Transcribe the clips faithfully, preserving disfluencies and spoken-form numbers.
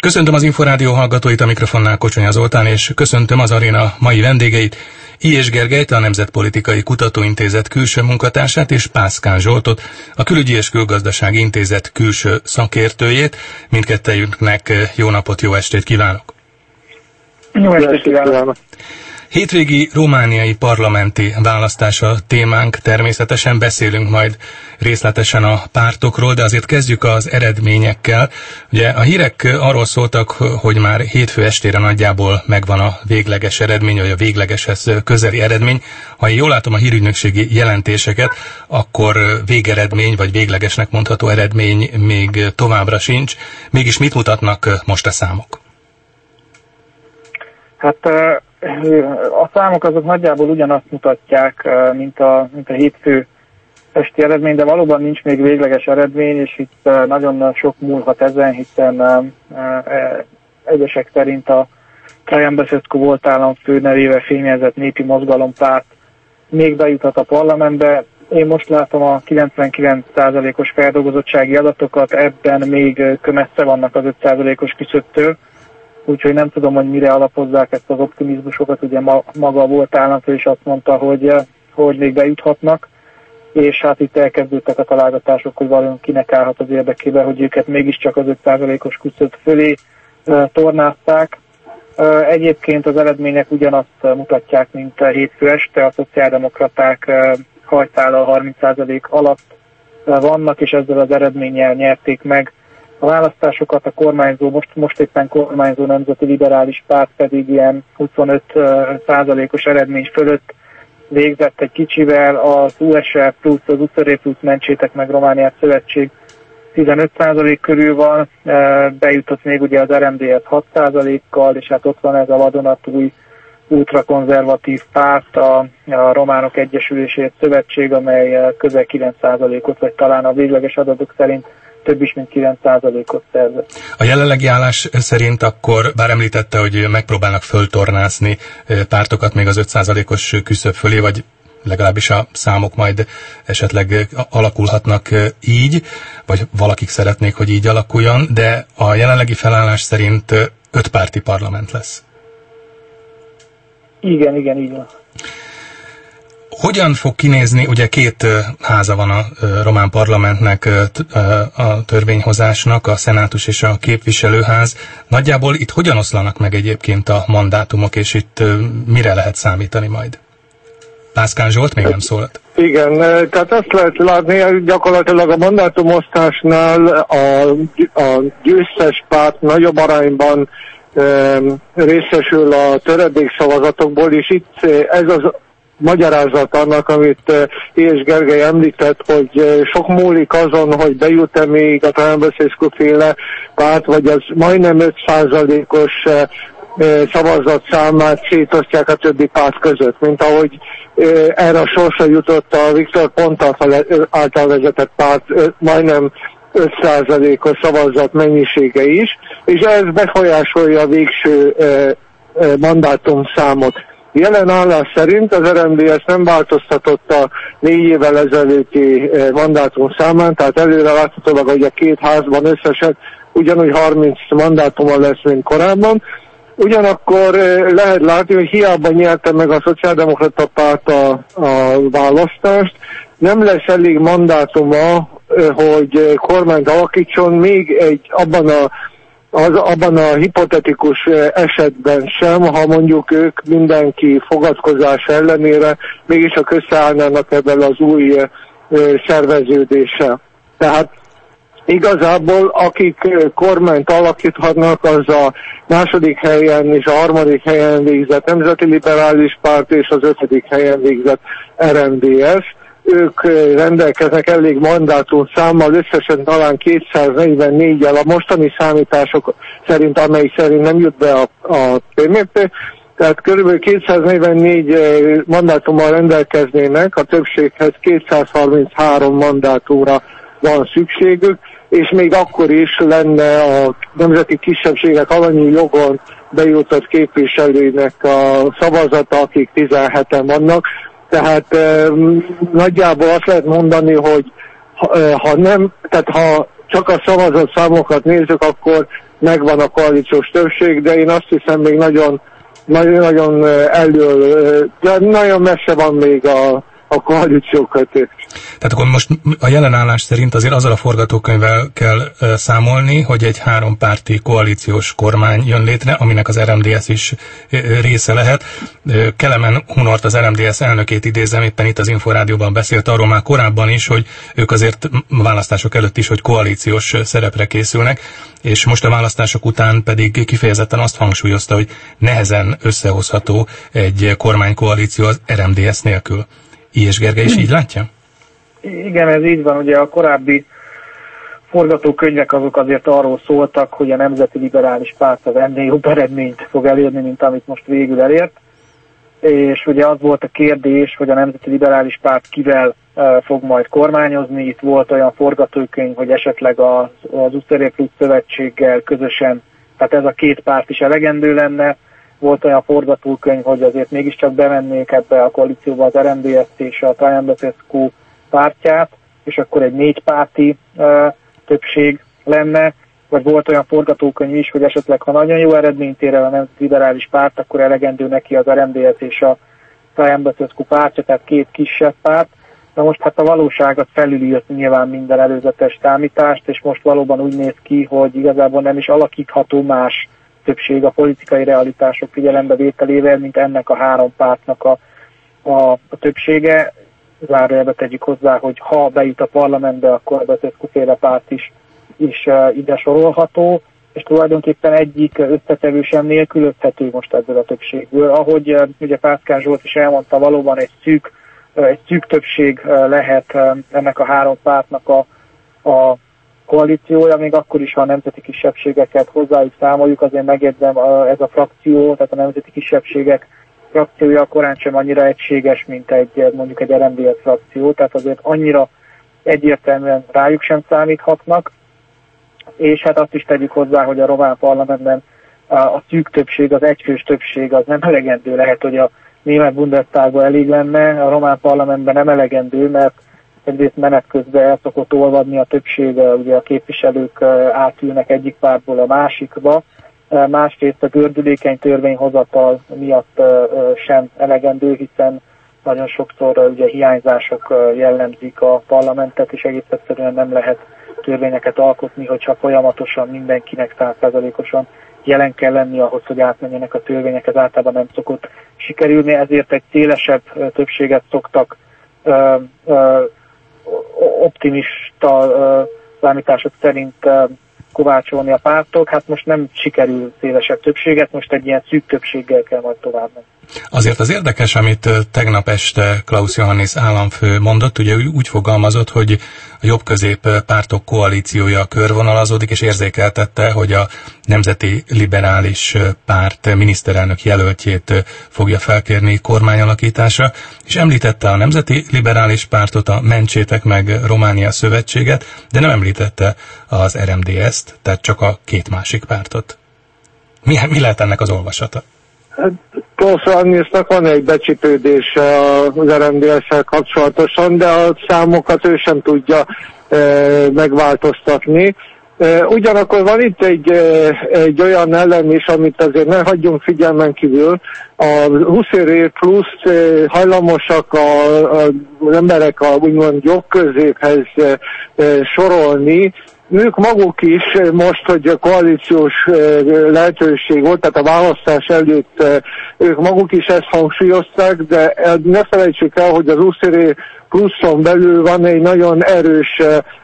Köszöntöm az Inforádió hallgatóit, a mikrofonnál Kocsonya Zoltán, és köszöntöm az aréna mai vendégeit, Ilyes Gergelyt, a Nemzetpolitikai Kutatóintézet külső munkatársát, és Pászkán Zsoltot, a Külügyi és Külgazdasági Intézet külső szakértőjét. Mindkettejüknek jó napot, jó estét kívánok! Jó estét kívánok! Hétvégi romániai parlamenti választása témánk, természetesen beszélünk majd részletesen a pártokról, de azért kezdjük az eredményekkel. Ugye a hírek arról szóltak, hogy már hétfő estére nagyjából megvan a végleges eredmény, vagy a véglegeshez közeli eredmény. Ha én jól látom a hírügynökségi jelentéseket, akkor végeredmény, vagy véglegesnek mondható eredmény még továbbra sincs. Mégis mit mutatnak most a számok? Hát a számok azok nagyjából ugyanazt mutatják, mint a, mint a hétfő esti eredmény, de valóban nincs még végleges eredmény, és itt nagyon sok múlhat ezen, hiszen egyesek szerint a Traian Băsescu volt államfő nevével fémjelzett népi mozgalompárt még bejuthat a parlamentbe. Én most látom a kilencvenkilenc százalékos feldolgozottsági adatokat, ebben még messze vannak az öt százalékos küszöbtől. Úgyhogy nem tudom, hogy mire alapozzák ezt az optimizmusokat. Ugye ma, maga volt államfő, és azt mondta, hogy, hogy még bejuthatnak, és hát itt elkezdődtek a találgatások, hogy valami kinek állhat az érdekébe, hogy őket mégiscsak az öt százalékos küszöb fölé e, tornázták. E, egyébként az eredmények ugyanazt mutatják, mint hétfő este, a szociáldemokraták e, hajszállal harminc százalék alatt e, vannak, és ezzel az eredménnyel nyerték meg a választásokat. A kormányzó, most, most éppen kormányzó Nemzeti Liberális Párt pedig ilyen huszonöt százalékos eredmény fölött végzett egy kicsivel, az u es er plusz, az u es er plusz Mentsétek meg Romániát szövetség tizenöt százalék körül van, bejutott még ugye az er em dé es hat százalékkal, és hát ott van ez a vadonatúj ultrakonzervatív párt, a, a Románok Egyesülésért Szövetség, amely közel kilenc százalékot, vagy talán a végleges adatok szerint több is, mint kilenc százalékot szerzett. A jelenlegi állás szerint akkor, bár említette, hogy megpróbálnak föltornázni pártokat még az öt százalékos küszöb fölé, vagy legalábbis a számok majd esetleg alakulhatnak így, vagy valakik szeretnék, hogy így alakuljon, de a jelenlegi felállás szerint öt párti parlament lesz. Igen, igen, így van. Hogyan fog kinézni, ugye két háza van a román parlamentnek, a törvényhozásnak, a szenátus és a képviselőház. Nagyjából itt hogyan oszlanak meg egyébként a mandátumok, és itt mire lehet számítani majd? Pászkán Zsolt még nem szólt. Igen, tehát azt lehet látni, gyakorlatilag a mandátumosztásnál a, a győztes párt nagyobb arányban e, részesül a töredékszavazatokból, és itt ez az magyarázat annak, amit Ilyes Gergely említett, hogy sok múlik azon, hogy bejut-e még a Traian Băsescu féle párt, vagy az majdnem öt százalékos szavazatszámát szétosztják a többi párt között, mint ahogy erre a sorsra jutott a Viktor Ponta által vezetett párt majdnem öt százalékos szavazat mennyisége is, és ez befolyásolja a végső mandátumszámot. Jelen állás szerint az er em dé es nem változtatott a négy évvel ezelőtti mandátum számán, tehát előre láthatólag, hogy a két házban összesen ugyanúgy harminc mandátuma lesz, mint korábban. Ugyanakkor lehet látni, hogy hiába nyerte meg a Szociáldemokrata Párt a, a választást, nem lesz elég mandátuma, hogy kormányt alakítson még egy abban a Az, abban a hipotetikus esetben sem, ha mondjuk ők mindenki fogadkozás ellenére mégiscsak összeállnának ebben az új szerveződéssel. Tehát igazából akik kormányt alakíthatnak, az a második helyen és a harmadik helyen végzett Nemzeti Liberális Párt és az ötödik helyen végzett er em dé es. Ők rendelkeznek elég mandátum számmal, összesen talán kétszáznegyvennégyel a mostani számítások szerint, amely szerint nem jut be a, a pé em pé, tehát kb. kétszáznegyvennégy mandátummal rendelkeznének, a többséghez kétszázharminchárom mandátumra van szükségük, és még akkor is lenne a nemzeti kisebbségek alanyi jogon bejutott képviselőnek a szavazata, akik tizenheten vannak. Tehát eh, nagyjából azt lehet mondani, hogy ha, ha nem, tehát ha csak a szavazatszámokat nézzük, akkor megvan a koalíciós többség, de én azt hiszem még nagyon, nagyon, nagyon elől, de nagyon messze van még a a koalíciókötés. Tehát akkor most a jelenállás szerint azért azzal a forgatókönyvvel kell uh, számolni, hogy egy hárompárti koalíciós kormány jön létre, aminek az er em dé es is uh, része lehet. Uh, Kelemen Hunort, az er em dé es elnökét idézem, éppen itt az Inforádióban beszélt arról már korábban is, hogy ők azért választások előtt is, hogy koalíciós szerepre készülnek, és most a választások után pedig kifejezetten azt hangsúlyozta, hogy nehezen összehozható egy kormánykoalíció az er em dé es nélkül. Ilyes Gergely is így látja? Igen, ez így van. Ugye a korábbi forgatókönyvek azok azért arról szóltak, hogy a Nemzeti Liberális Párt az ennél jobb eredményt fog elérni, mint amit most végül elért. És ugye az volt a kérdés, hogy a Nemzeti Liberális Párt kivel uh, fog majd kormányozni. Itt volt olyan forgatókönyv, hogy esetleg az, az uszéré plusz szövetséggel közösen, tehát ez a két párt is elegendő lenne. Volt olyan forgatókönyv, hogy azért mégiscsak bevennék ebbe a koalícióba az er em dé es-t és a Traian Băsescu pártját, és akkor egy négypárti uh, többség lenne, vagy volt olyan forgatókönyv is, hogy esetleg, ha nagyon jó eredményt ér el a Nemzeti Liberális Párt, akkor elegendő neki az er em dé es és a Traian Băsescu pártja, tehát két kisebb párt. Na most hát a valóságot felülírt nyilván minden előzetes számítást, és most valóban úgy néz ki, hogy igazából nem is alakítható más többség a politikai realitások figyelembevételével, mint ennek a három pártnak a, a, a többsége. Zárójelbe tegyük hozzá, hogy ha bejut a parlamentbe, akkor a Băsescu-féle párt is, is uh, ide sorolható, és tulajdonképpen egyik összetevő sem nélkülözhető most ebből a többségből. Ahogy uh, ugye Pászkán Zsolt is elmondta, valóban egy szűk, uh, egy szűk többség uh, lehet uh, ennek a három pártnak a, a koalíciója, még akkor is, ha a nemzeti kisebbségeket hozzájuk számoljuk, azért megjegyzem, ez a frakció, tehát a nemzeti kisebbségek frakciója korán sem annyira egységes, mint egy mondjuk egy er em dé es frakció, tehát azért annyira egyértelműen rájuk sem számíthatnak, és hát azt is tegyük hozzá, hogy a román parlamentben a szűk többség, az egyfős többség az nem elegendő, lehet, hogy a német Bundestagban elég lenne, a román parlamentben nem elegendő, mert egyrészt menet közben el szokott olvadni a többség, ugye a képviselők átülnek egyik pártból a másikba, másrészt a gördülékeny törvényhozatal miatt sem elegendő, hiszen nagyon sokszor ugye hiányzások jellemzik a parlamentet, és egész egyszerűen nem lehet törvényeket alkotni, hogyha folyamatosan mindenkinek száz százalékosan jelen kell lenni ahhoz, hogy átmenjenek a törvények, ez általában nem szokott sikerülni, ezért egy szélesebb többséget szoktak ö, ö, optimista uh, számítások szerint uh, kovácsolni a pártok. Hát most nem sikerül szélesebb többséget, most egy ilyen szűk többséggel kell majd tovább menni. Azért az érdekes, amit tegnap este Klaus Johannis államfő mondott, ugye úgy fogalmazott, hogy a jobb-közép pártok koalíciója körvonalazódik, és érzékeltette, hogy a Nemzeti Liberális Párt miniszterelnök jelöltjét fogja felkérni kormányalakításra, és említette a Nemzeti Liberális Pártot, a Mentsétek meg Románia Szövetséget, de nem említette az er em dé es-t, tehát csak a két másik pártot. Mi, mi lehet ennek az olvasata? Klaus Johannisnak van egy becsipődése az er em dé es-sel kapcsolatosan, de a számokat ő sem tudja e, megváltoztatni. E, ugyanakkor van itt egy, e, egy olyan elem is, amit azért ne hagyjunk figyelmen kívül. A húsz év plusz e, hajlamosak a, a, az emberek a úgymond jobbközéphez e, e, sorolni. Ők maguk is most, hogy a koalíciós lehetőség volt, tehát a választás előtt ők maguk is ezt hangsúlyozták, de ne felejtsük el, hogy az úszéré pluszon belül van egy nagyon erős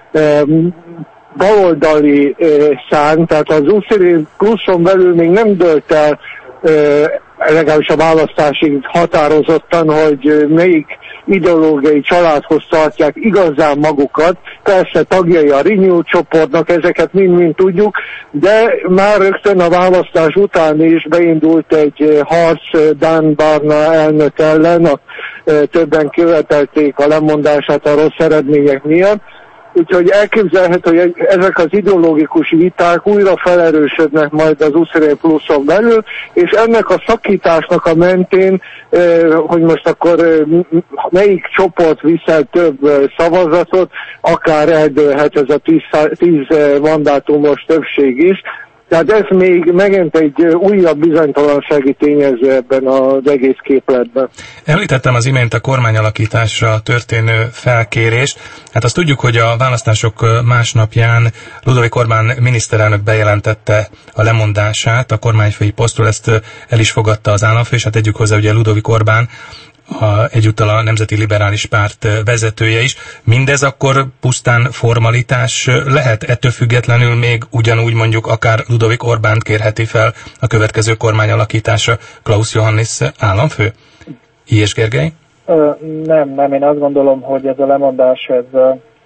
baloldali szárny, tehát az úszéré pluszon belül még nem dölt el legalábbis a választásig határozottan, hogy melyik ideológiai családhoz tartják igazán magukat. Persze tagjai a Renew csoportnak, ezeket mind-mind tudjuk, de már rögtön a választás után is beindult egy harc Dan Barna elnök ellen, a, többen követelték a lemondását a rossz eredmények miatt. Úgyhogy elképzelhető, hogy ezek az ideológikus viták újra felerősödnek majd az úszéré pluszon belül, és ennek a szakításnak a mentén, hogy most akkor melyik csoport viszel több szavazatot, akár eldőlhet ez a tíz, tíz mandátumos többség is. Tehát ez még megint egy újabb bizonytalansági tényező ebben az egész képletben. Említettem az imént a kormányalakításra történő felkérést. Hát azt tudjuk, hogy a választások másnapján Ludovík Orbán miniszterelnök bejelentette a lemondását a kormányfői posztról, ezt el is fogadta az államfő, és hát tegyük hozzá, ugye Ludovík Orbán a, egyúttal a Nemzeti Liberális Párt vezetője is. Mindez akkor pusztán formalitás lehet, ettől függetlenül még ugyanúgy mondjuk akár Ludovík Orbánt kérheti fel a következő kormány alakításra Klaus Johannis államfő? Ilyes Gergely? Ö, nem, nem, én azt gondolom, hogy ez a lemondás, ez,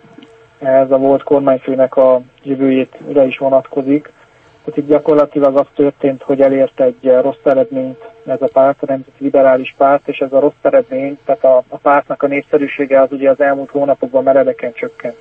ez a volt kormányfőnek a jövőjére is vonatkozik. Tehát itt gyakorlatilag az történt, hogy elért egy rossz eredményt ez a párt, a Nemzeti Liberális Párt, és ez a rossz eredmény, tehát a, a pártnak a népszerűsége az ugye az elmúlt hónapokban meredeken csökkent.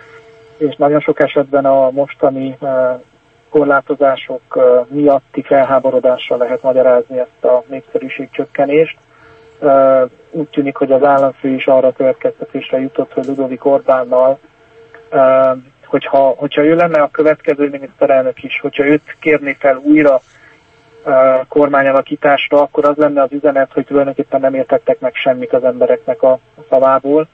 És nagyon sok esetben a mostani uh, korlátozások uh, miatti felháborodással lehet magyarázni ezt a népszerűségcsökkenést. Uh, úgy tűnik, hogy az államfő is arra következtetésre jutott, hogy Ludovík Orbánnal uh, Hogyha, hogyha ő lenne a következő miniszterelnök is, hogyha őt kérné fel újra uh, kormányalakításra, akkor az lenne az üzenet, hogy tulajdonképpen nem értettek meg semmit az embereknek a, a szavából,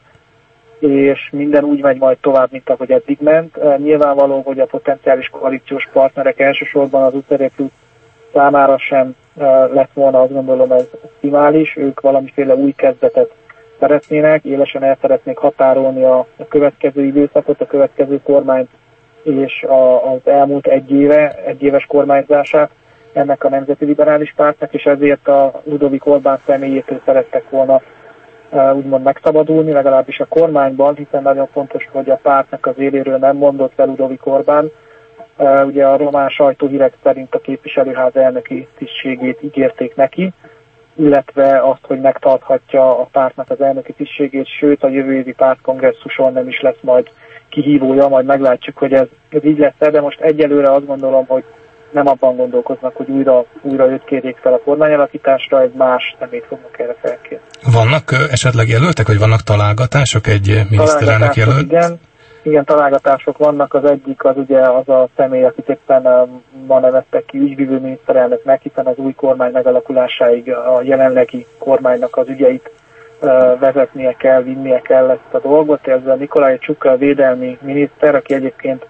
és minden úgy megy majd tovább, mint ahogy eddig ment. Uh, nyilvánvaló, hogy a potenciális koalíciós partnerek elsősorban az Uterék számára sem uh, lett volna, azt gondolom, ez optimális. Ők valamiféle új kezdetet szeretnének, élesen el szeretnék határolni a, a következő időszakot, a következő kormányt és a, az elmúlt egy éve, egy éves kormányzását ennek a Nemzeti Liberális Pártnak, és ezért a Ludovík Orbán személyétől szerettek volna uh, úgymond megszabadulni, legalábbis a kormányban, hiszen nagyon fontos, hogy a pártnak az éléről nem mondott le Ludovík Orbán. Uh, ugye a román sajtóhírek szerint a képviselőház elnöki tisztségét ígérték neki, illetve azt, hogy megtarthatja a pártnak az elnöki tisztségét, sőt a jövő évi pártkongresszuson nem is lesz majd kihívója, majd meglátjuk, hogy ez, ez így lesz, de most egyelőre azt gondolom, hogy nem abban gondolkoznak, hogy újra, újra őt kérjék fel a kormányalakításra, egy más szemét fognak erre felkérni. Vannak esetleg jelöltek, vagy vannak találgatások egy miniszterelnök jelölt? Igen. Igen, találgatások vannak, az egyik az ugye az a személy, akit éppen ma neveztek ki ügyvívő miniszterelnöknek, hiszen az új kormány megalakulásáig a jelenlegi kormánynak az ügyeit vezetnie kell, vinnie kell ezt a dolgot. Ez a Nikolaj Csuka védelmi miniszter, aki egyébként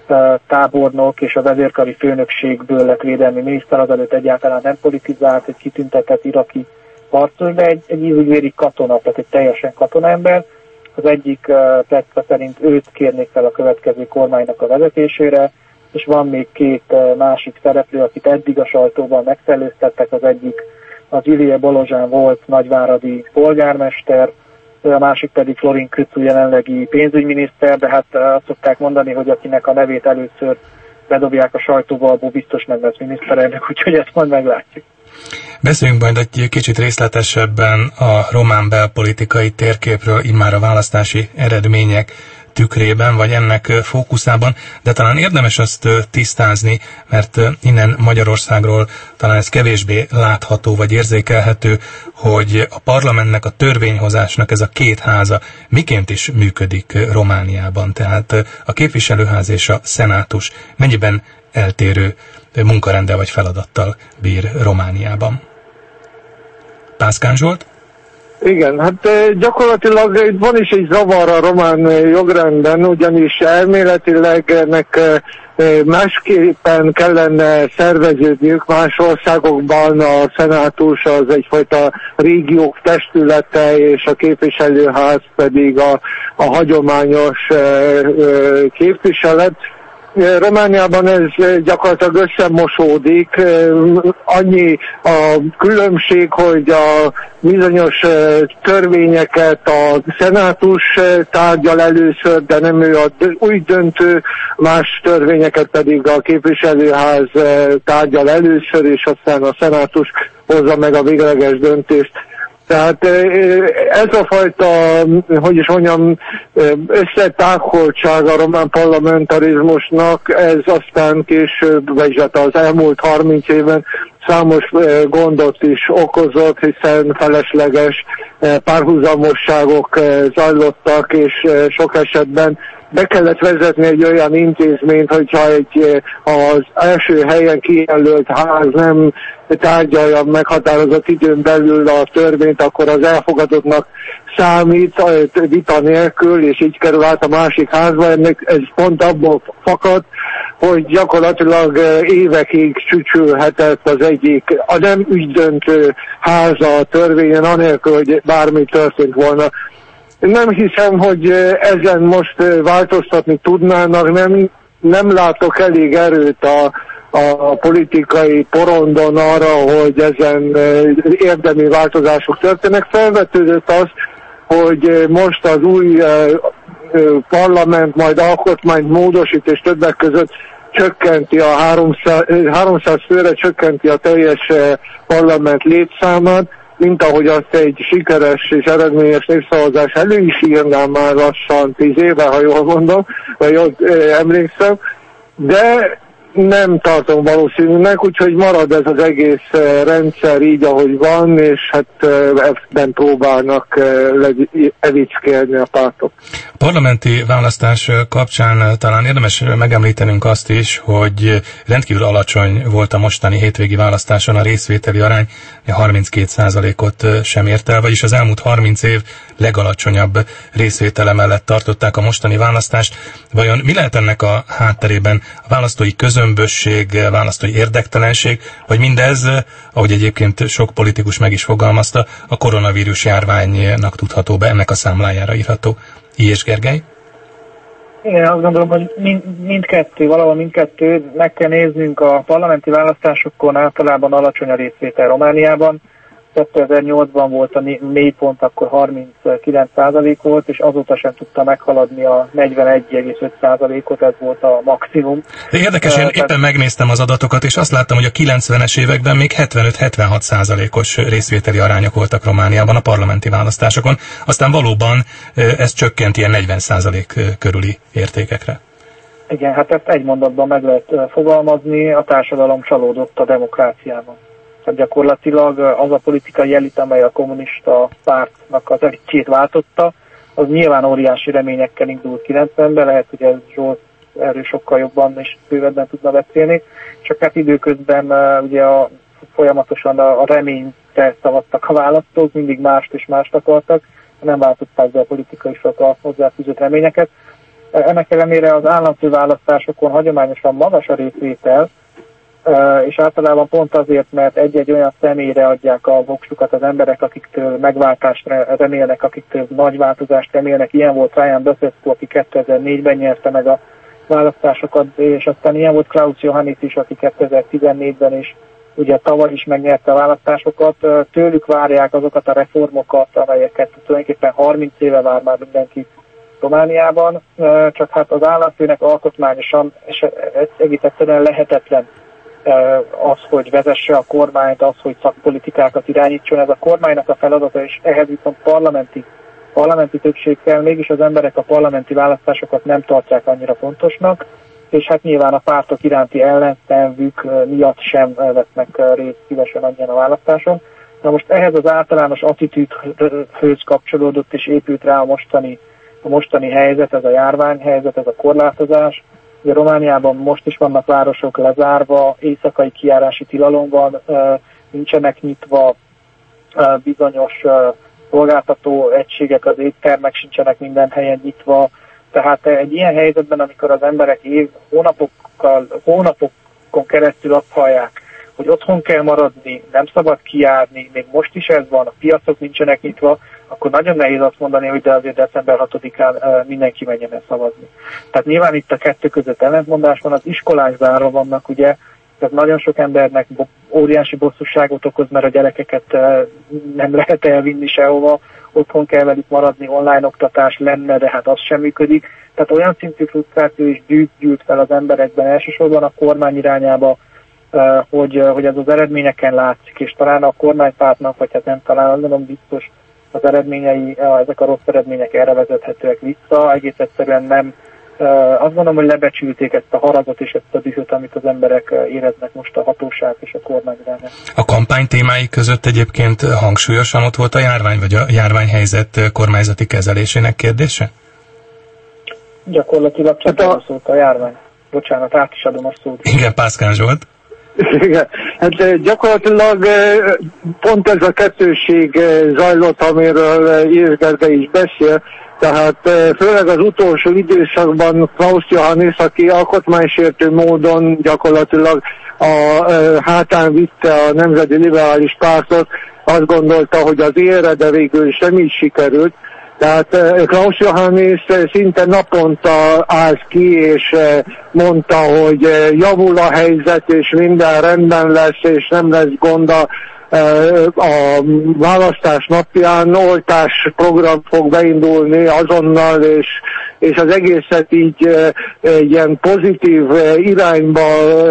tábornok és a vezérkari főnökségből lett védelmi miniszter, azelőtt egyáltalán nem politizált, egy kitüntetett iraki harcos, de egy, egy ízügyvéri katona, tehát egy teljesen katonaember. Az egyik uh, persze szerint őt kérnék fel a következő kormánynak a vezetésére, és van még két uh, másik szereplő, akit eddig a sajtóban megszellőztettek. Az egyik az Ilie Balozsán volt nagyváradi polgármester, a másik pedig Florin Kücu jelenlegi pénzügyminiszter, de hát uh, azt szokták mondani, hogy akinek a nevét először bedobják a sajtóba, abból biztos nem lesz miniszterelnök, úgyhogy ezt majd meglátjuk. Beszéljünk majd egy kicsit részletesebben a román belpolitikai térképről, immár a választási eredmények tükrében, vagy ennek fókuszában, de talán érdemes azt tisztázni, mert innen Magyarországról talán ez kevésbé látható, vagy érzékelhető, hogy a parlamentnek, a törvényhozásnak ez a két háza miként is működik Romániában. Tehát a képviselőház és a szenátus mennyiben eltérő munkarenddel vagy feladattal bír Romániában. Pászkán Zsolt? Igen, hát gyakorlatilag itt van is egy zavar a román jogrendben, ugyanis elméletileg ennek másképpen kellene szerveződniük más országokban, a szenátus az egyfajta régiók testülete, és a képviselőház pedig a, a hagyományos képviselet. Romániában ez gyakorlatilag összemosódik, annyi a különbség, hogy a bizonyos törvényeket a szenátus tárgyal először, de nem ő a új döntő, más törvényeket pedig a képviselőház tárgyal először, és aztán a szenátus hozza meg a végleges döntést. Tehát ez a fajta, hogy is mondjam, összetákoltság a román parlamentarizmusnak, ez aztán később, vagy hát az elmúlt harminc évben számos gondot is okozott, hiszen felesleges párhuzamosságok zajlottak, és sok esetben be kellett vezetni egy olyan intézményt, hogyha egy az első helyen kijelölt ház nem tárgyalja meghatározott időn belül a törvényt, akkor az elfogadottnak számít vita nélkül, és így kerül át a másik házba. Ennek ez pont abból fakad, hogy gyakorlatilag évekig csücsülhetett az egyik, a nem ügydöntő háza a törvényen, anélkül, hogy bármi történt volna. Nem hiszem, hogy ezen most változtatni tudnának, nem, nem látok elég erőt a, a politikai porondon arra, hogy ezen érdemi változások történnek. Felvetődött az, hogy most az új parlament majd alkotmányt módosít, és többek között csökkenti a háromszáz, háromszáz főre csökkenti a teljes parlament létszámát, mint ahogy azt egy sikeres és eredményes népszavazás elő is írnám már lassan tíz éve, ha jól mondom, vagy jól emlékszem, de nem tartom valószínűnek, úgyhogy marad ez az egész rendszer így, ahogy van, és hát ebben próbálnak evickélni a pártok. A parlamenti választás kapcsán talán érdemes megemlítenünk azt is, hogy rendkívül alacsony volt a mostani hétvégi választáson a részvételi arány, harminckét százalékot sem ért el, vagyis az elmúlt harminc év legalacsonyabb részvétele mellett tartották a mostani választást. Vajon mi lehet ennek a hátterében? A választói közömbösség, választói érdektelenség, vagy mindez, ahogy egyébként sok politikus meg is fogalmazta, a koronavírus járványnak tudható be, ennek a számlájára írható. Ilyes Gergely? Igen, azt gondolom, hogy mind, mindkettő, valahol mindkettő, meg kell néznünk a parlamenti választásokon általában alacsony a részvétel Romániában. kétezer-nyolcban volt a mélypont, akkor harminckilenc százalék volt, és azóta sem tudta meghaladni a negyvenegy egész öt százalékot, ez volt a maximum. De érdekes, én éppen megnéztem az adatokat, és azt láttam, hogy a kilencvenes években még hetvenöt-hetvenhat százalékos részvételi arányok voltak Romániában a parlamenti választásokon, aztán valóban ez csökkent ilyen negyven százalék körüli értékekre. Igen, hát ezt egy mondatban meg lehet fogalmazni, a társadalom csalódott a demokráciában. Tehát gyakorlatilag az a politikai elit, amely a kommunista pártnak az elitjét váltotta, az nyilván óriási reményekkel indult kilencvenben, lehet, hogy ez Zsolt erről sokkal jobban és bővebben tudna beszélni, csak hát időközben ugye a, folyamatosan a, a reményre szavaztak a választók, mindig mást és mást akartak, nem váltották be a politikai sok a hozzáfűzött reményeket. Ennek ellenére az államfőválasztásokon hagyományosan magas a részvétel, és általában pont azért, mert egy-egy olyan személyre adják a voksukat az emberek, akiktől megváltást remélnek, akiktől nagy változást remélnek. Ilyen volt Ryan Basescu, aki kétezer-négyben nyerte meg a választásokat, és aztán ilyen volt Klaus Johannis is, aki kétezer-tizennégyben is ugye tavaly is megnyerte a választásokat. Tőlük várják azokat a reformokat, amelyeket tulajdonképpen harminc éve vár már mindenki Romániában, csak hát az államfőnek alkotmányosan és egész egyszerűen lehetetlen az, hogy vezesse a kormányt, az, hogy szakpolitikákat irányítson, ez a kormánynak a feladata, és ehhez viszont parlamenti, parlamenti többség kell, mégis az emberek a parlamenti választásokat nem tartják annyira fontosnak, és hát nyilván a pártok iránti ellenszenvük miatt sem vesznek részt szívesen annyian a választáson. Na most ehhez az általános attitűdhöz kapcsolódott és épült rá a mostani, a mostani helyzet, ez a járványhelyzet, ez a korlátozás. Ugye Romániában most is vannak városok lezárva, éjszakai kijárási tilalom van, nincsenek nyitva bizonyos szolgáltató egységek, az éttermek sincsenek minden helyen nyitva. Tehát egy ilyen helyzetben, amikor az emberek év, hónapokkal, hónapokon keresztül azt hallják, hogy otthon kell maradni, nem szabad kijárni, még most is ez van, a piacok nincsenek nyitva, akkor nagyon nehéz azt mondani, hogy de azért december hatodikán mindenki menjen el szavazni. Tehát nyilván itt a kettő között ellentmondás van, az iskolák zárva vannak, ugye, tehát nagyon sok embernek óriási bosszúságot okoz, mert a gyerekeket nem lehet elvinni sehova, otthon kell velük maradni, online oktatás lenne, de hát az sem működik. Tehát olyan szintű frusztráció is gyűjt, gyűjt fel az emberekben, elsősorban a kormány irányába, hogy, hogy ez az eredményeken látszik, és talán a kormánypártnak, vagy hát nem talán, nem biztos, az eredményei, ezek a rossz eredmények erre vezethetőek vissza, egész egyszerűen nem, azt gondolom, hogy lebecsülték ezt a haragot és ezt a dühöt, amit az emberek éreznek most a hatóság és a kormány irányában. A kampány témái között egyébként hangsúlyosan ott volt a járvány, vagy a járványhelyzet kormányzati kezelésének kérdése? Gyakorlatilag csak hát a... szólt a járvány. Bocsánat, át is adom a szót. Igen, Pászkán Zsolt. Igen, hát gyakorlatilag pont ez a kettőség zajlott, amiről Éves Gergely is beszél, tehát főleg az utolsó időszakban Klaus Johannis, aki alkotmánysértő módon gyakorlatilag a hátán vitte a Nemzeti Liberális Pártot, azt gondolta, hogy az élre, de végül is nem így sikerült. Tehát Klaus Johannis szinte naponta állt ki, és mondta, hogy javul a helyzet, és minden rendben lesz, és nem lesz gond a, a választás napján, oltás program fog beindulni azonnal, és, és az egészet így egy ilyen pozitív irányba,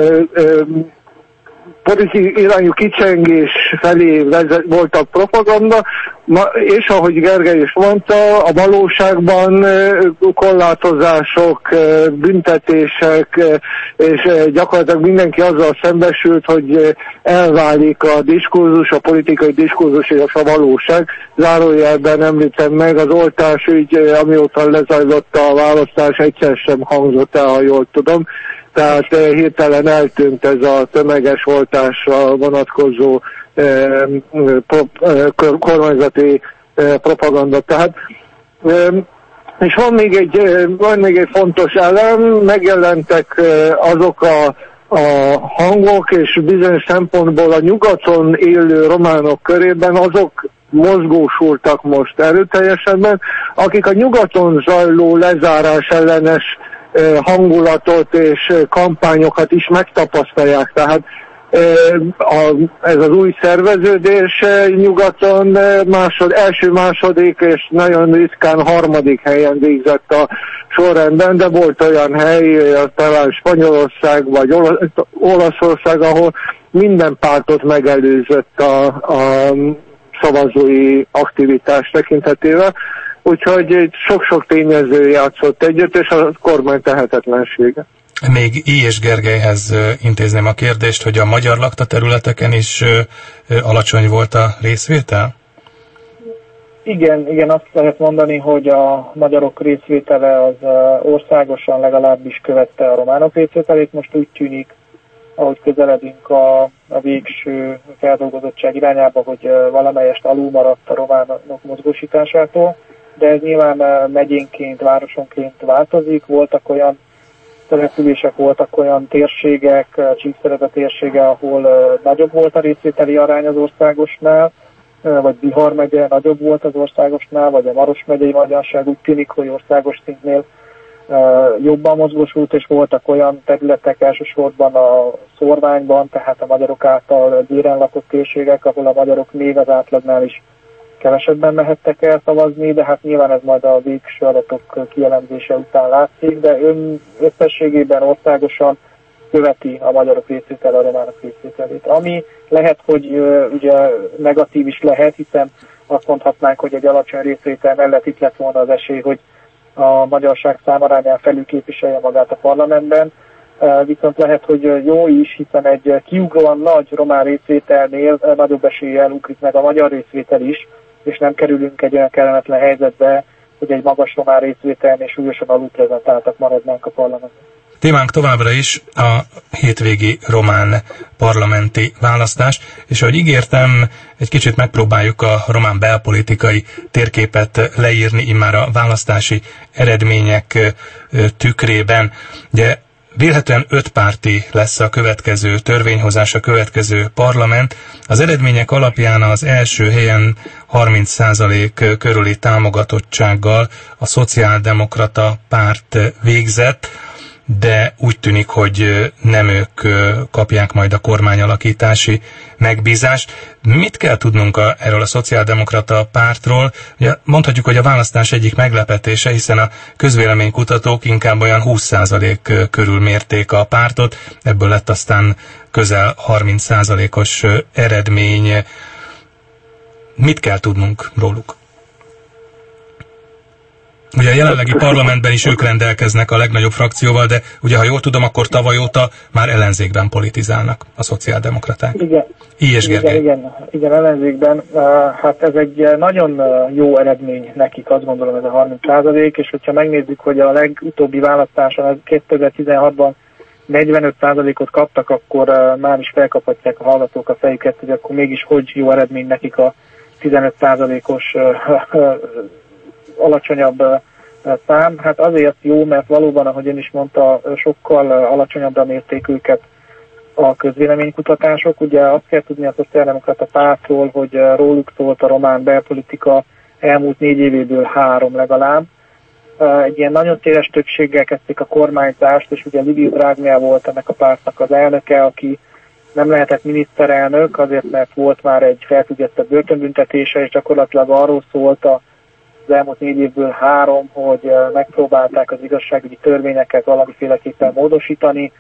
pozitív irányú kicsengés felé vezet, volt a propaganda, ma, és ahogy Gergely is mondta, a valóságban korlátozások, büntetések, és gyakorlatilag mindenki azzal szembesült, hogy elválik a diskurzus, a politikai diskurzus és a valóság. Zárójelben említem meg, az oltásügy, amióta lezajlott a választás, egyszer sem hangzott el, ha jól tudom. Tehát hirtelen eltűnt ez a tömeges oltásra vonatkozó eh, pro, eh, kormányzati eh, propaganda. Tehát, eh, és van még, egy, eh, van még egy fontos elem, megjelentek eh, azok a, a hangok, és bizonyos szempontból a nyugaton élő románok körében azok mozgósultak most erőteljesebben, akik a nyugaton zajló lezárás ellenes hangulatot és kampányokat is megtapasztalják. Tehát ez az új szerveződés nyugaton másod, első, második és nagyon ritkán harmadik helyen végzett a sorrendben, de volt olyan hely, talán Spanyolország vagy Olaszország, ahol minden pártot megelőzött a, a szavazói aktivitás tekintetében. Úgyhogy sok-sok tényező játszott együtt, és a kormány tehetetlensége. Még Éjes Gergelyhez intézném a kérdést, hogy a magyar lakta területeken is alacsony volt a részvétel? Igen, igen, azt lehet mondani, hogy a magyarok részvétele az országosan legalábbis követte a románok részvételét. Most úgy tűnik, ahogy közeledünk a, a végső feldolgozottság irányába, hogy valamelyest alul maradt a románok mozgósításától, de ez nyilván megyénként, városonként változik. Voltak olyan települések, voltak olyan térségek, Csíkszereda térsége, ahol nagyobb volt a részvételi arány az országosnál, vagy Bihar megye nagyobb volt az országosnál, vagy a Maros megyei magyarság úgy tűnik, hogy országos szintnél jobban mozgósult, és voltak olyan területek, elsősorban a szórványban, tehát a magyarok által gyéren lakott térségek, ahol a magyarok még az átlagnál is kevesebben mehettek el szavazni, de hát nyilván ez majd a végső adatok kielemzése után látszik, de ön összességében országosan követi a magyarok részvétele a románok részvételét. Ami lehet, hogy ugye negatív is lehet, hiszen azt mondhatnánk, hogy egy alacsony részvétel mellett itt lett volna az esély, hogy a magyarság számarányán felül képviselje magát a parlamentben, viszont lehet, hogy jó is, hiszen egy kiugróan nagy román részvételnél nagyobb eséllyel ugrik meg a magyar részvétel is, és nem kerülünk egy olyan kellemetlen helyzetbe, hogy egy magas román részvételnél súlyosan alulprezentáltak maradnánk a parlamentben. Témánk továbbra is a hétvégi román parlamenti választás, és ahogy ígértem, egy kicsit megpróbáljuk a román belpolitikai térképet leírni immár a választási eredmények tükrében. Ugye vélhetően ötpárti lesz a következő törvényhozás, a következő parlament. Az eredmények alapján az első helyen harminc százalék körüli támogatottsággal a Szociáldemokrata Párt végzett, de úgy tűnik, hogy nem ők kapják majd a kormányalakítási megbízást. Mit kell tudnunk a, erről a Szociáldemokrata Pártról? Ugye mondhatjuk, hogy a választás egyik meglepetése, hiszen a közvéleménykutatók inkább olyan húsz százalék körül mérték a pártot, ebből lett aztán közel harminc százalékos eredmény. Mit kell tudnunk róluk? Ugye a jelenlegi parlamentben is ők rendelkeznek a legnagyobb frakcióval, de ugye, ha jól tudom, akkor tavaly óta már ellenzékben politizálnak a szociáldemokraták. Igen. I. és Igen, igen, igen, ellenzékben. Hát ez egy nagyon jó eredmény nekik, azt gondolom, ez a harminc százalék, és hogyha megnézzük, hogy a legutóbbi választáson kétezer-tizenhatban negyvenöt százalékot kaptak, akkor már is felkaphatják a hallgatók a fejüket, hogy akkor mégis hogy jó eredmény nekik a tizenöt százalékos alacsonyabb szám. Hát azért jó, mert valóban, ahogy ön is mondta, sokkal alacsonyabbra mérték őket a közvéleménykutatások. Ugye azt kell tudni a Szociáldemokrata Pártról, hogy róluk szólt a román belpolitika elmúlt négy évéből három legalább. Egy ilyen nagyon széles többséggel kezdték a kormányzást, és ugye Liviu Dragnea volt ennek a pártnak az elnöke, aki nem lehetett miniszterelnök, azért mert volt már egy felfüggesztett börtönbüntetése, és gyakorlatilag arról szólt az elmúlt négy évből három, hogy megpróbálták az igazságügyi törvényeket valamiféleképpen módosítani,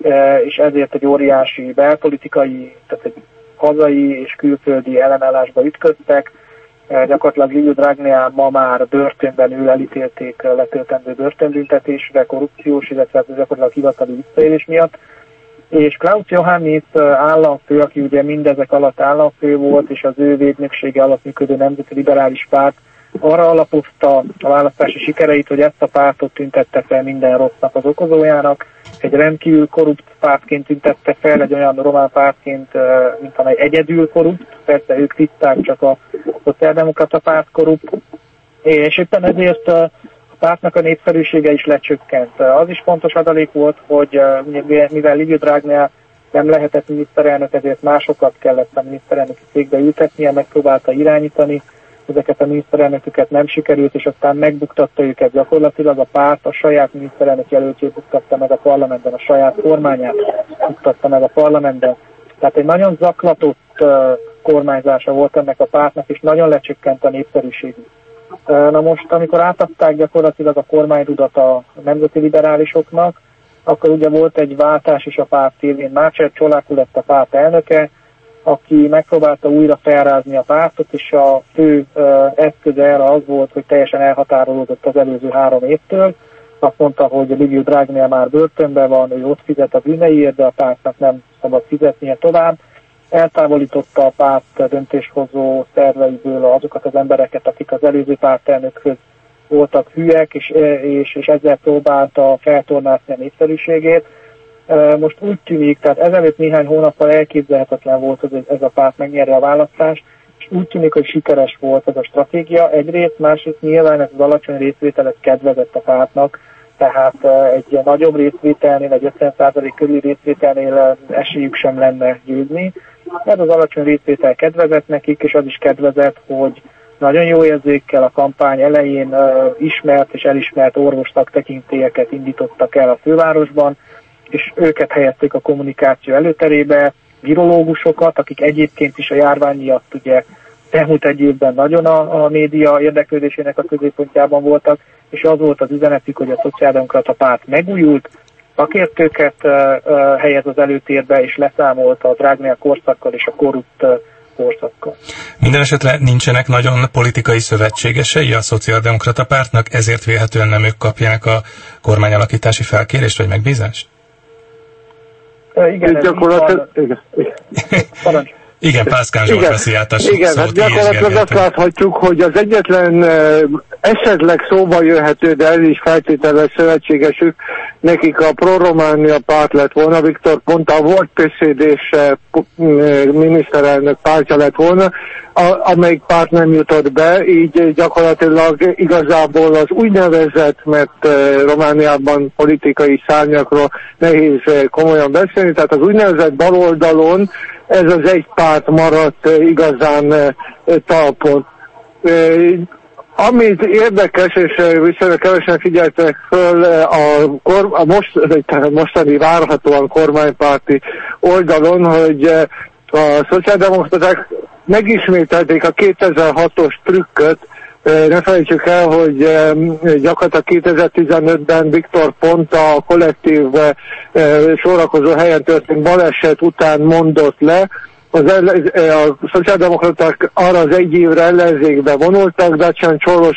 és ezért egy óriási belpolitikai, tehát egy hazai és külföldi ellenállásba ütköztek. Gyakorlatilag Liviu Dragnea ma már börtönben ül, elítélték letöltendő börtönbüntetésre, korrupciós, illetve gyakorlatilag hivatali visszaélés miatt. És Klaus Johannis államfő, aki ugye mindezek alatt államfő volt, és az ő védnöksége alatt működő Nemzeti Liberális Párt arra alapozta a választási sikereit, hogy ezt a pártot tüntette fel minden rossznak az okozójának. Egy rendkívül korrupt pártként tüntette fel, egy olyan román pártként, mint amely egyedül korrupt. Persze ők tiszták, csak a Szociáldemokrata Párt korrupt. És éppen ezért a pártnak a népszerűsége is lecsökkent. Az is fontos adalék volt, hogy mivel Liviu Dragnea nem lehetett miniszterelnök, ezért másokat kellett a miniszterelnöki székbe ültetnie, megpróbálta irányítani, ezeket a miniszterelnököket nem sikerült, és aztán megbuktatta őket gyakorlatilag. A párt a saját miniszterelnök jelöltjét buktatta meg a parlamentben, a saját kormányát buktatta meg a parlamentben. Tehát egy nagyon zaklatott uh, kormányzása volt ennek a pártnak, és nagyon lecsökkent a népszerűségük. Uh, na most, amikor átadták gyakorlatilag a kormányrudat a nemzeti liberálisoknak, akkor ugye volt egy váltás is a párt élén. Mácser Csoláku lett a párt elnöke, aki megpróbálta újra felrázni a pártot, és a fő uh, eszköze erre az volt, hogy teljesen elhatárolódott az előző három évtől. Azt mondta, hogy Liviu Dragnea már börtönben van, ő ott fizet a bűneiért, de a pártnak nem szabad fizetnie tovább. Eltávolította a párt döntéshozó szerveiből azokat az embereket, akik az előző pártelnökhöz voltak hülyek, és, és, és ezzel próbálta feltornászni a népszerűségét. Most úgy tűnik, tehát ezelőtt néhány hónappal elképzelhetetlen volt, hogy ez a párt megnyerje a választást, és úgy tűnik, hogy sikeres volt ez a stratégia. Egyrészt, másrészt nyilván ez az alacsony részvétel, ez kedvezett a pártnak, tehát egy nagyobb részvételnél, egy ötven százalék körüli részvételnél esélyük sem lenne győzni. Ez az alacsony részvétel kedvezett nekik, és az is kedvezett, hogy nagyon jó érzékkel a kampány elején ismert és elismert orvostak tekintélyeket indítottak el a fővárosban, és őket helyezték a kommunikáció előterébe, virológusokat, akik egyébként is a járvány miatt ugye elmúlt egy évben nagyon a, a média érdeklődésének a középpontjában voltak, és az volt az üzenetük, hogy a Szociáldemokrata Párt megújult, szakértőket uh, uh, helyez az előtérbe, és leszámolt a Dragnea korszakkal és a korrupt uh, korszakkal. Minden esetre nincsenek nagyon politikai szövetségesei a Szociáldemokrata Pártnak, ezért vélhetően nem ők kapják a kormányalakítási felkérést vagy megbízást? Uh, igen, ez gyakorlatilag... Igen. Parancs. Igen, Pászkán Zsolt veszi át a Igen, szót. hát gyakorlatilag azt láthatjuk, hogy az egyetlen esetleg szóba jöhető, de ez is feltételes szövetségesük, nekik a Pro-Románia párt lett volna, Viktor Ponta volt pé cé dés miniszterelnök pártja lett volna, a, amelyik párt nem jutott be, így gyakorlatilag igazából az úgynevezett, mert Romániában politikai szárnyakról nehéz komolyan beszélni, tehát az úgynevezett baloldalon ez az egy párt maradt igazán talpon. Amit érdekes, és viszonylag kevesen figyeltek föl a, kor, a most, mostani várhatóan kormánypárti oldalon, hogy a szociáldemokraták megismételték a kétezer-hatos trükköt. Ne felejtsük el, hogy gyakorlatilag kétezer-tizenötben Viktor Ponta a kollektív sorakozó helyen történt baleset után mondott le. Az a szociáldemokraták arra az egy évre ellenzékbe vonultak, Dacian Csolos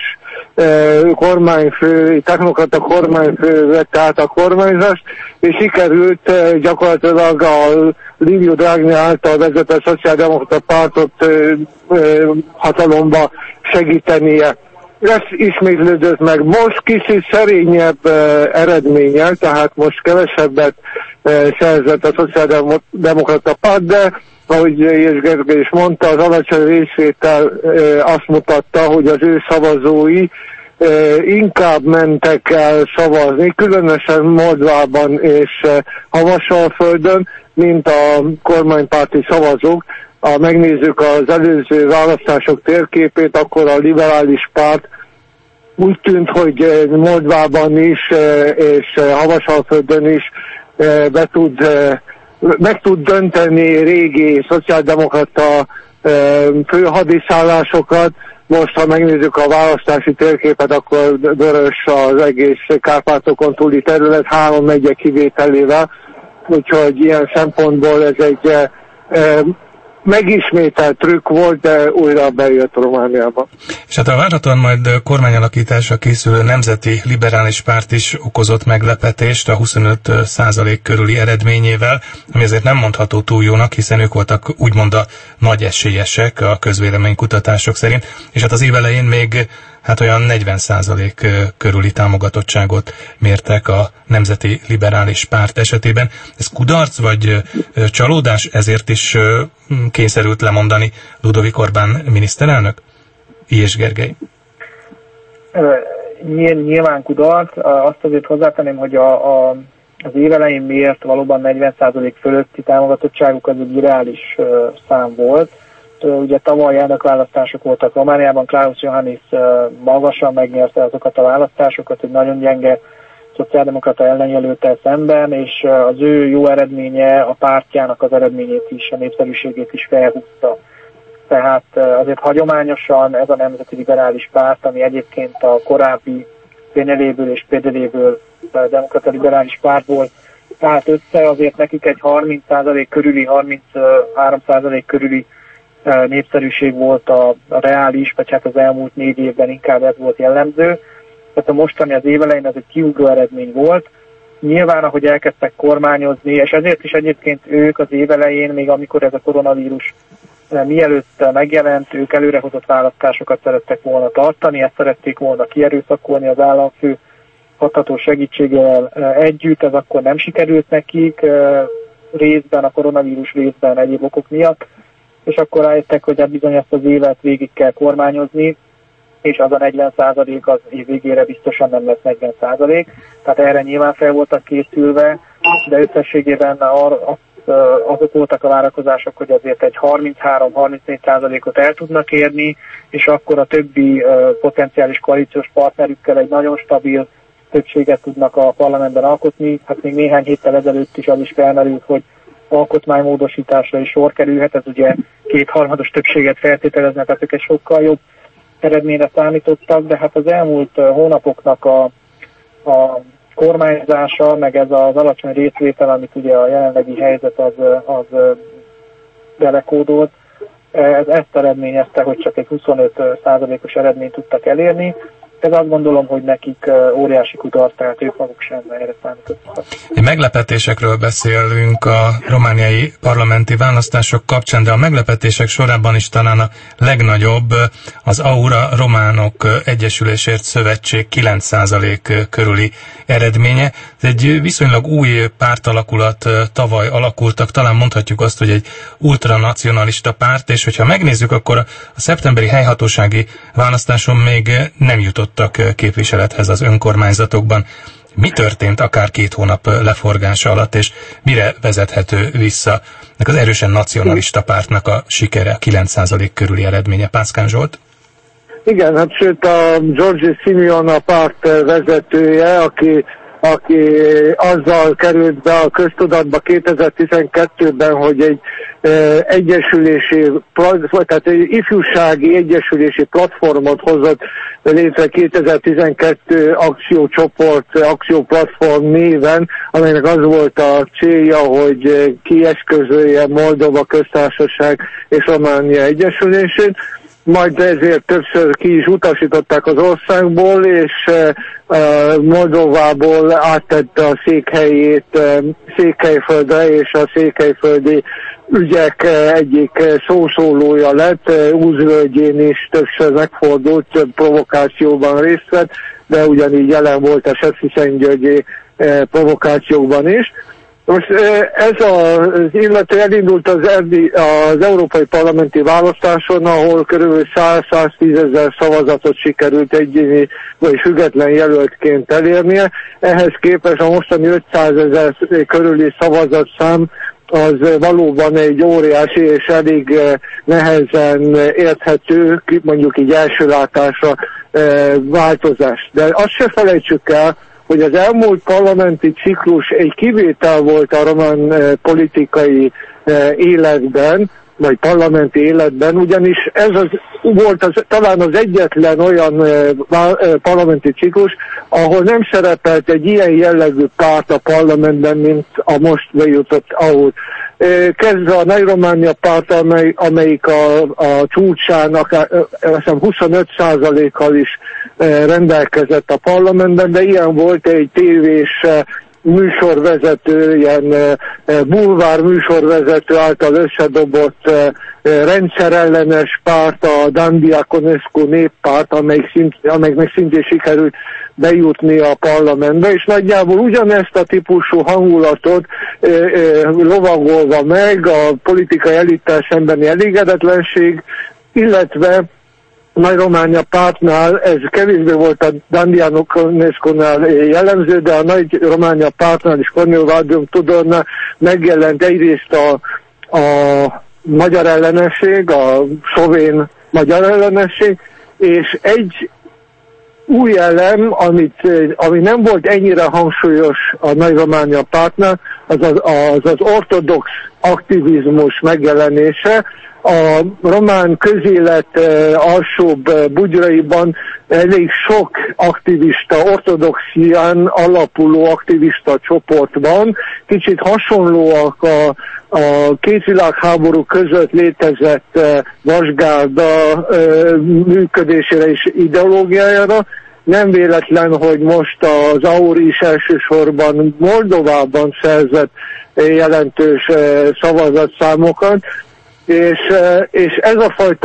kormányfő, technokrata kormányfő vette át a kormányzást, és sikerült gyakorlatilag a Liviu Dragnea által vezetett szociáldemokrata pártot hatalomba segítenie. Ez ismétlődött meg most kicsit szerényebb eredménnyel, tehát most kevesebbet szerzett a szociáldemokrata párt, de ahogy Jéz Gergely is mondta, az alacsony részvétel azt mutatta, hogy az ő szavazói inkább mentek el szavazni, különösen Moldvában és Havasalföldön, mint a kormánypárti szavazók. Ha megnézzük az előző választások térképét, akkor a liberális párt úgy tűnt, hogy Moldvában is és Havasalföldön is be tud, meg tud dönteni régi szociáldemokrata főhadiszállásokat. Most, ha megnézzük a választási térképet, akkor vörös az egész Kárpátokon túli terület, három megye kivételével, úgyhogy ilyen szempontból ez egy e, megismételt trükk volt, de újra bejött Romániába. És hát a várhatóan majd kormányalakításra készülő Nemzeti Liberális Párt is okozott meglepetést a huszonöt százalék körüli eredményével, ami azért nem mondható túl jónak, hiszen ők voltak úgymond a nagy esélyesek a közvéleménykutatások szerint, és hát az év elején még hát olyan negyven százalék körüli támogatottságot mértek a Nemzeti Liberális Párt esetében. Ez kudarc vagy csalódás, ezért is kényszerült lemondani Ludovik Orbán miniszterelnök? Ilyes Gergely. Nyilván kudarc. Azt azért hozzátenném, hogy a, a, az év elején miért valóban negyven százalék fölötti támogatottságuk az egy reális szám volt. Ugye tavaly elnökválasztások voltak Romániában, Klaus Iohannis magasan megnyerte azokat a választásokat, hogy nagyon gyenge szociáldemokrata ellenjelölttel szemben, és az ő jó eredménye a pártjának az eredményét is, a népszerűségét is felhúzta. Tehát azért hagyományosan ez a Nemzeti Liberális Párt, ami egyébként a korábbi pé en el-ből és pé dé dé-ből demokrata liberális pártból állt össze, azért nekik egy harminc százalék körüli, harminchárom százalék körüli népszerűség volt a, a reális, vagy hát az elmúlt négy évben inkább ez volt jellemző. Tehát a mostani az év elején ez egy kiugró eredmény volt. Nyilván, ahogy elkezdtek kormányozni, és ezért is egyébként ők az év elején, még amikor ez a koronavírus mielőtt megjelent, ők előrehozott választásokat szerettek volna tartani, ezt szerették volna kierőszakolni az államfő hatható segítségével együtt, ez akkor nem sikerült nekik, részben a koronavírus, részben egyéb okok miatt, és akkor rájöttek, hogy hát bizony ezt az évet végig kell kormányozni, és az a negyven százalék az év végére biztosan nem lesz negyven százalék, tehát erre nyilván fel voltak készülve, de összességében ar- azok voltak a várakozások, hogy azért egy harminchárom-harmincnégy százalékot el tudnak érni, és akkor a többi potenciális koalíciós partnerükkel egy nagyon stabil többséget tudnak a parlamentben alkotni. Hát még néhány héttel ezelőtt is az is felmerült, hogy alkotmánymódosításra is sor kerülhet, ez ugye kétharmados többséget feltételezne, tehát ők egy sokkal jobb eredményre számítottak, de hát az elmúlt hónapoknak a, a kormányzása, meg ez az alacsony részvétel, amit ugye a jelenlegi helyzet az, az belekódolt, ez ezt eredményezte, hogy csak egy huszonöt százalékos eredményt tudtak elérni. Ez azt gondolom, hogy nekik óriási kudarc, tehát ők maguk sem erre számítottak. Meglepetésekről beszélünk a romániai parlamenti választások kapcsán, de a meglepetések sorában is talán a legnagyobb az Aura Románok Egyesülésért Szövetség kilenc százalék körüli eredménye. Ez egy viszonylag új pártalakulat, tavaly alakultak, talán mondhatjuk azt, hogy egy ultranacionalista párt, és hogyha megnézzük, akkor a szeptemberi helyhatósági választáson még nem jutott képviselethez az önkormányzatokban. Mi történt akár két hónap leforgása alatt, és mire vezethető vissza az erősen nacionalista pártnak a sikere, a kilenc százalék körüli eredménye? Pászkán Zsolt? Igen, hát sőt a Giorgi Simion a párt vezetője, aki aki azzal került be a köztudatba kétezer-tizenkettőben, hogy egy e, egyesülési, tehát egy ifjúsági egyesülési platformot hozott létre kétezer-tizenkettő akciócsoport, akcióplatform néven, amelynek az volt a célja, hogy kieszközölje Moldova Köztársaság és Románia egyesülését. majd ezért többször ki is utasították az országból, és Moldovából áttette a székhelyét Székelyföldre, és a székelyföldi ügyek egyik szószólója lett. Újvölgyén is többször megfordult, több provokációban részt vett, de ugyanígy jelen volt a Szentgyörgyi provokációkban is. Most ez az illető elindult az, erdi, az európai parlamenti választáson, ahol körülbelül száz-száztíz ezer szavazatot sikerült egyéni vagy független jelöltként elérnie. Ehhez képest a mostani ötszázezer körüli szavazatszám az valóban egy óriási és elég nehezen érthető, mondjuk így első látásra változás. De azt se felejtsük el, hogy az elmúlt parlamenti ciklus egy kivétel volt a román politikai életben, vagy parlamenti életben, ugyanis ez az, volt az, talán az egyetlen olyan parlamenti ciklus, ahol nem szerepelt egy ilyen jellegű párt a parlamentben, mint a most bejutott ahol. Kezdve a Nagy Románia párt, amely, amelyik a, a csúcsán akár, azt hiszem huszonöt százalékkal is rendelkezett a parlamentben, de ilyen volt egy tévés műsorvezető, ilyen bulvár műsorvezető által összedobott rendszerellenes párt, a Dan Diaconescu néppárt, amelyik szint, amelyiknek szintén sikerült bejutni a parlamentbe, és nagyjából ugyanezt a típusú hangulatot e, e, lovagolva meg a politikai elittel szembeni elégedetlenség, illetve Nagy Románia pártnál, ez kevésbé volt a Dan Diaconescu-nál jellemző, de a Nagy Románia pártnál is Corneliu Vádium Tudornál megjelent egyrészt a, a magyar ellenesség, a szlovén magyar ellenesség, és egy új elem, amit, ami nem volt ennyire hangsúlyos a Nagy Románia pártnál, az az, az az ortodox aktivizmus megjelenése. A román közélet alsóbb bugyraiban elég sok aktivista, ortodoxián alapuló aktivista csoport van. Kicsit hasonlóak a, a két világháború között létezett vasgárda működésére és ideológiájára. Nem véletlen, hogy most az á u er is elsősorban Moldovában szerzett jelentős szavazatszámokat, és, és ez a fajta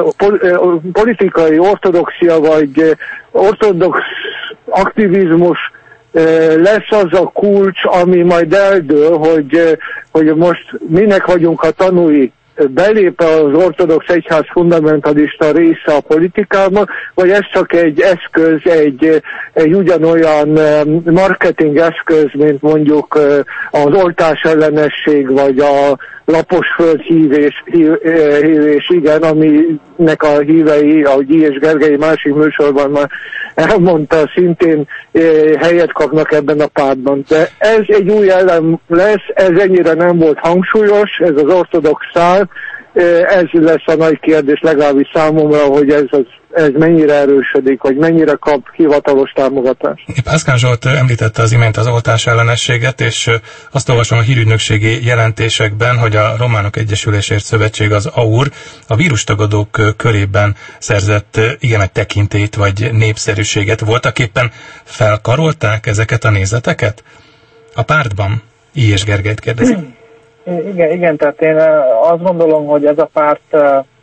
politikai ortodoxia vagy ortodox aktivizmus lesz az a kulcs, ami majd eldől, hogy, hogy most minek vagyunk a tanúi, belép az ortodox egyház fundamentalista része a politikában, vagy ez csak egy eszköz, egy, egy ugyanolyan marketing eszköz, mint mondjuk az oltás ellenesség, vagy a lapos földhívés, hív, hívés, igen, aminek a hívei, ahogy I. és Gergely másik műsorban már elmondta, szintén helyet kapnak ebben a pártban. De ez egy új elem lesz, ez ennyire nem volt hangsúlyos, ez az ortodox szál, ez lesz a nagy kérdés legalábbis számomra, hogy ez, az, ez mennyire erősödik, vagy mennyire kap hivatalos támogatást. Pászkán Zsolt említette az imént az oltás ellenességet, és azt olvasom a hírügynökségi jelentésekben, hogy a Románok Egyesülésért Szövetség, az á u er, a vírustagadók körében szerzett igen nagy tekintélyt vagy népszerűséget. Voltak éppen felkarolták ezeket a nézeteket a pártban? I. és Gergelyt kérdezem. Igen, igen, tehát én azt gondolom, hogy ez a párt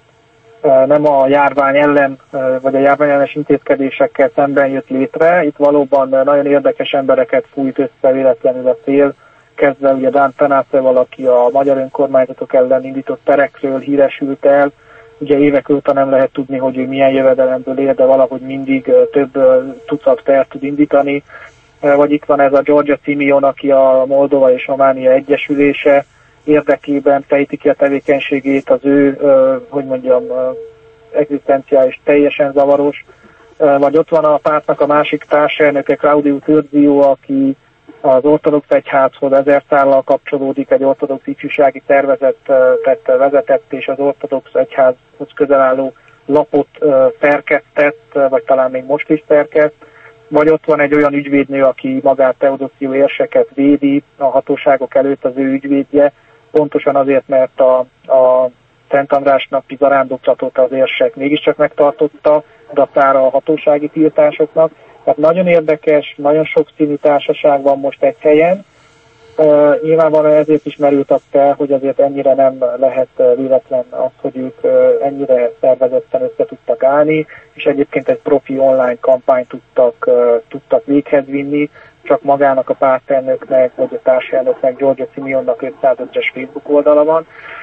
nem a járvány ellen, vagy a járványellenes intézkedésekkel szemben jött létre. Itt valóban nagyon érdekes embereket fújt össze véletlenül a cél, kezdve ugye Dan Tanáceval, aki a magyar önkormányzatok ellen indított perekről híresült el. Ugye évek óta nem lehet tudni, hogy ő milyen jövedelemből él, de valahogy mindig több tucat pert tud indítani. Vagy itt van ez a Georgia Simeon, aki a Moldova és Románia Egyesülése érdekében fejti ki a tevékenységét, az ő, hogy mondjam, egzisztenciális teljesen zavaros. Vagy ott van a pártnak a másik társelnöke, Claudiu Türziu, aki az ortodox egyházhoz ezer szállal kapcsolódik, egy ortodox ifjúsági szervezetet vezetett, és az ortodox egyházhoz közel álló lapot szerkesztett, vagy talán még most is szerkeszt. Vagy ott van egy olyan ügyvédnő, aki magát Teodosziu érseket védi a hatóságok előtt, az ő ügyvédje, pontosan azért, mert a, a Szent András napi zarándoklatot az érsek mégiscsak megtartotta, dacára a hatósági tiltásoknak. Tehát nagyon érdekes, nagyon sokszínű társaság van most egy helyen. Uh, nyilvánvalóan ezért is merültek fel, hogy azért ennyire nem lehet véletlen az, hogy ők uh, ennyire szervezetten össze tudtak állni, és egyébként egy profi online kampányt tudtak, uh, tudtak véghez vinni, csak magának a pártelnöknek, vagy a társelnöknek, Giorgia Simeonnak ötszázötös Facebook oldala van,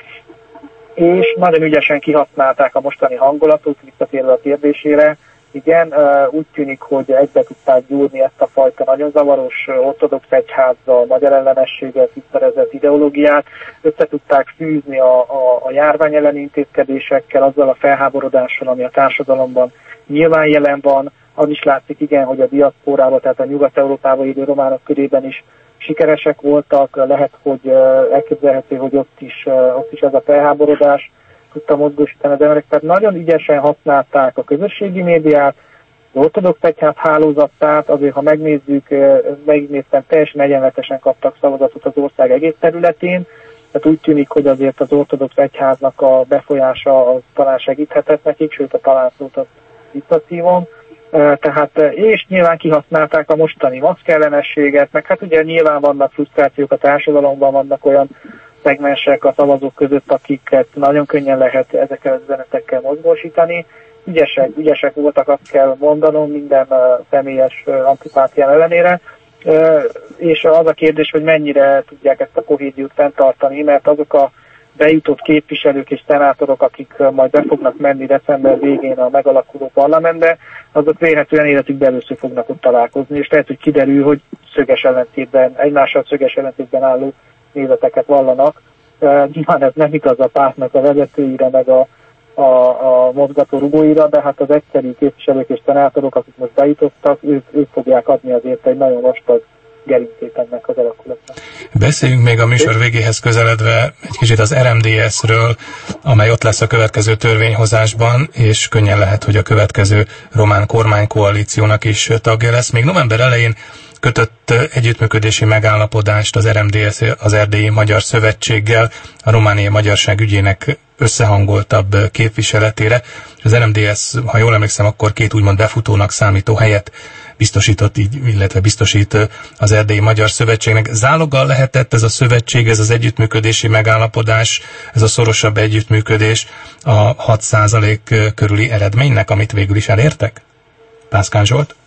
és nagyon ügyesen kihasználták a mostani hangulatot, visszatérve a kérdésére. Igen, úgy tűnik, hogy egybe tudták gyúrni ezt a fajta nagyon zavaros ortodox egyházzal, magyar ellenességgel visszaszerzett ideológiát, össze tudták fűzni a, a, a járvány elleni intézkedésekkel, azzal a felháborodással, ami a társadalomban nyilván jelen van. Az is látszik, igen, hogy a diaszporában, tehát a Nyugat-Európában élő románok körében is sikeresek voltak, lehet, hogy elképzelhető, hogy ott is, ott is ez a felháborodás tudta mozgósítani az emberek. Tehát nagyon ügyesen használták a közösségi médiát, az ortodox egyház hálózatát, azért ha megnézzük, megnéztem, teljesen egyenletesen kaptak szavazatot az ország egész területén, tehát úgy tűnik, hogy azért az ortodox egyháznak a befolyása az talán segíthetett nekik, sőt a talán szót azt visszaszívom. Tehát, és nyilván kihasználták a mostani maszkellenességet, meg hát ugye nyilván vannak frusztrációk a társadalomban, vannak olyan szegmensek a szavazók között, akiket nagyon könnyen lehet ezekkel az üzenetekkel mozgósítani. Ügyesek, ügyesek voltak, azt kell mondanom, minden uh, személyes uh, antipátián ellenére. Uh, és az a kérdés, hogy mennyire tudják ezt a kohéziót fenntartani, mert azok a bejutott képviselők és szenátorok, akik uh, majd be fognak menni december végén a megalakuló parlamentbe, azok vélhetően életükben először fognak ott találkozni, és lehet, hogy kiderül, hogy szöges ellentétben, egymással szöges ellentétben álló nézeteket vallanak. Uh, nyilván ez nem igaz a pártnak a vezetőire, meg a, a, a mozgató rugóira, de hát az egyszerű képviselők és szenátorok, akik most bejutottak, ők, ők fogják adni azért egy nagyon vastag gerincét ennek az alakulatnak. Beszéljünk még a műsor végéhez közeledve egy kicsit az er em dé es-ről, amely ott lesz a következő törvényhozásban, és könnyen lehet, hogy a következő román kormánykoalíciónak is tagja lesz. Még november elején kötött együttműködési megállapodást az er em dé es, az Erdélyi Magyar Szövetséggel, a romániai magyarság ügyének összehangoltabb képviseletére. Az er em dé es, ha jól emlékszem, akkor két úgymond befutónak számító helyet biztosított, így, illetve biztosít az Erdélyi Magyar Szövetségnek. Záloggal lehetett ez a szövetség, ez az együttműködési megállapodás, ez a szorosabb együttműködés a hat százalék körüli eredménynek, amit végül is elértek? Pászkán Zsolt?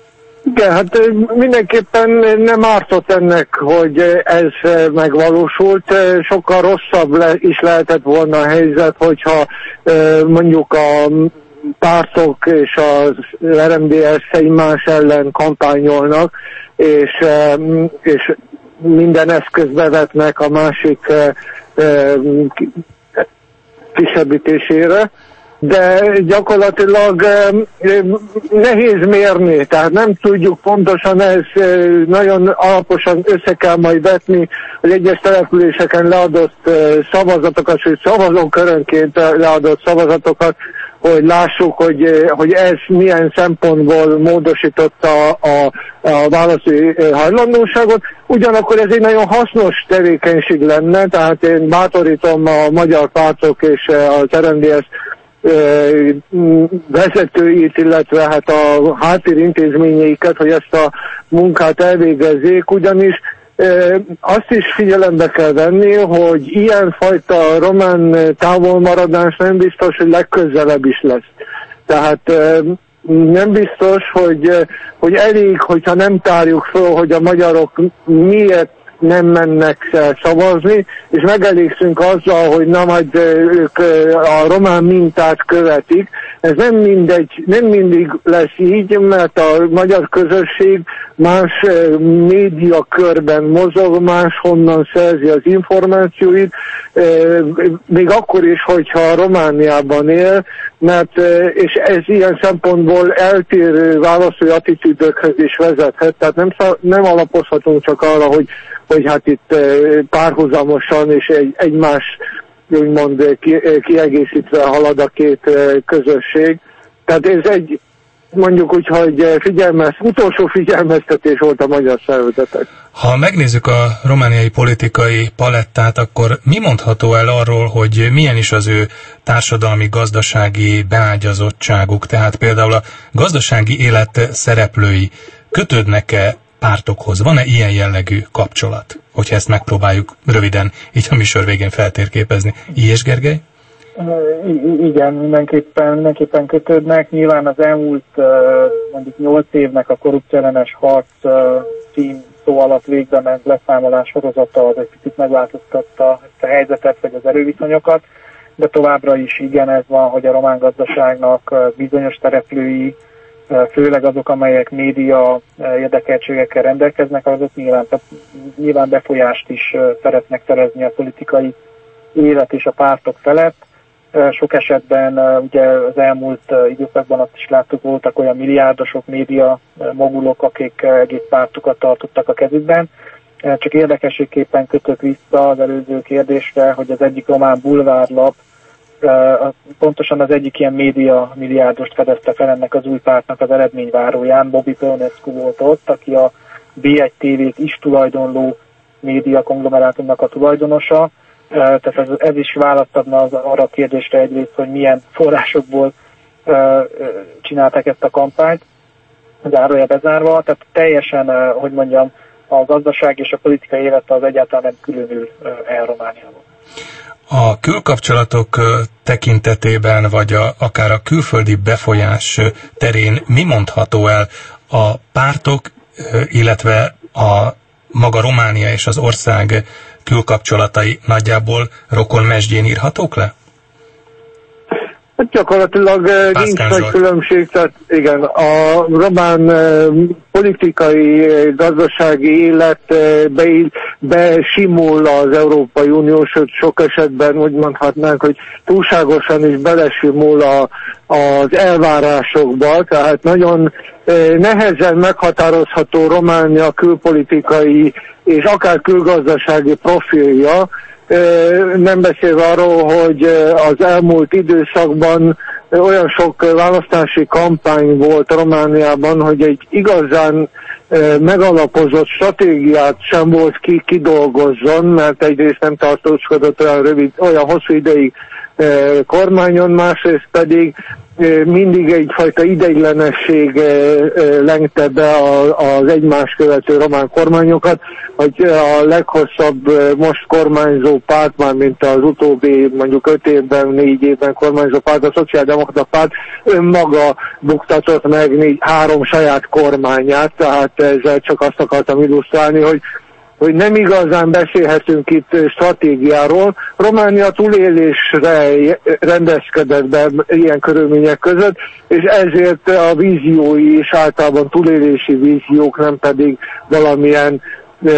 Igen, hát mindenképpen nem ártott ennek, hogy ez megvalósult. Sokkal rosszabb le, is lehetett volna a helyzet, hogyha mondjuk a pártok és az er em dé es egymás ellen kampányolnak, és, és minden eszközt bevetnek a másik kisebbítésére. De gyakorlatilag nehéz mérni, tehát nem tudjuk pontosan, ez nagyon alaposan össze kell majd vetni, hogy egyes településeken leadott szavazatokat, vagy szavazókörönként leadott szavazatokat, hogy lássuk, hogy, hogy ez milyen szempontból módosította a, a választói hajlandóságot. Ugyanakkor ez egy nagyon hasznos tevékenység lenne, tehát én bátorítom a magyar pártok és az er em dé es vezetőit, illetve hát a háttérintézményeiket, hogy ezt a munkát elvégezzék, ugyanis azt is figyelembe kell venni, hogy ilyenfajta román távolmaradás nem biztos, hogy legközelebb is lesz. Tehát nem biztos, hogy, hogy elég, hogyha nem tárjuk föl, hogy a magyarok miért nem mennek szavazni, és megelégszünk azzal, hogy na majd ők a román mintát követik. Ez nem mindegy, nem mindig lesz így, mert a magyar közösség más médiakörben mozog, máshonnan szerzi az információit, még akkor is, hogyha Romániában él, mert, és ez ilyen szempontból eltérő választói attitűdökhöz is vezethet, tehát nem, nem alapozhatunk csak arra, hogy hogy hát itt párhuzamosan és egy, egymás úgymond kiegészítve halad a két közösség. Tehát ez egy mondjuk úgy, hogy figyelmez, utolsó figyelmeztetés volt a magyar szervezetek. Ha megnézzük a romániai politikai palettát, akkor mi mondható el arról, hogy milyen is az ő társadalmi-gazdasági beágyazottságuk? Tehát például a gazdasági élet szereplői kötődnek-e pártokhoz? Van-e ilyen jellegű kapcsolat? Hogyha ezt megpróbáljuk röviden, így a műsor végén feltérképezni. Ilyes Gergely? I- igen, mindenképpen, mindenképpen kötődnek. Nyilván az elmúlt mondjuk nyolc évnek a korrupcióellenes harc cím szó alatt végbe ment leszámolás sorozata az egy picit megváltoztatta ezt a helyzetet, vagy az erőviszonyokat, de továbbra is igen, ez van, hogy a román gazdaságnak bizonyos szereplői, főleg azok, amelyek média érdekeltségekkel rendelkeznek, azok nyilván, nyilván befolyást is szeretnek szerezni a politikai élet és a pártok felett. Sok esetben ugye az elmúlt időszakban azt is láttuk, voltak olyan milliárdosok, média mogulok, akik egész pártokat tartottak a kezükben. Csak érdekességképpen kötök vissza az előző kérdésre, hogy az egyik román bulvárlap pontosan az egyik ilyen média milliárdost fedezte fel ennek az új pártnak az eredményváróján. Bobby Păunescu volt ott, aki a bé egy té vét is tulajdonló média konglomerátumnak a tulajdonosa. Tehát ez, ez is választ adna az, arra a kérdésre egyrészt, hogy milyen forrásokból uh, csinálták ezt a kampányt, zárója bezárva, tehát teljesen, uh, hogy mondjam, a gazdaság és a politikai élet az egyáltalán nem különül uh, el Romániában. A külkapcsolatok tekintetében, vagy a, akár a külföldi befolyás terén mi mondható el a pártok, illetve a maga Románia és az ország külkapcsolatai nagyjából rokon mesdjén írhatók le? Hát gyakorlatilag Pászkán nincs Zsolt. Nagy különbség, tehát igen, a román politikai, gazdasági élet besimul az Európai Unió, sőt sok esetben úgy mondhatnánk, hogy túlságosan is belesimul a, az elvárásokba, tehát nagyon nehezen meghatározható Románia külpolitikai és akár külgazdasági profilja, nem beszélve arról, hogy az elmúlt időszakban olyan sok választási kampány volt Romániában, hogy egy igazán megalapozott stratégiát sem volt ki kidolgozzon, mert egyrészt nem tartózkodott olyan rövid, olyan hosszú ideig kormányon, másrészt pedig mindig egyfajta ideiglenesség lengte be az egymást követő román kormányokat, hogy a leghosszabb most kormányzó párt, már mint az utóbbi mondjuk öt évben, négy évben kormányzó párt, a Szociáldemokrata Párt önmaga buktatott meg négy, három saját kormányát, tehát ezzel csak azt akartam illusztrálni, hogy hogy nem igazán beszélhetünk itt stratégiáról. Románia túlélésre rendezkedett be ilyen körülmények között, és ezért a víziói is általában túlélési víziók, nem pedig valamilyen e,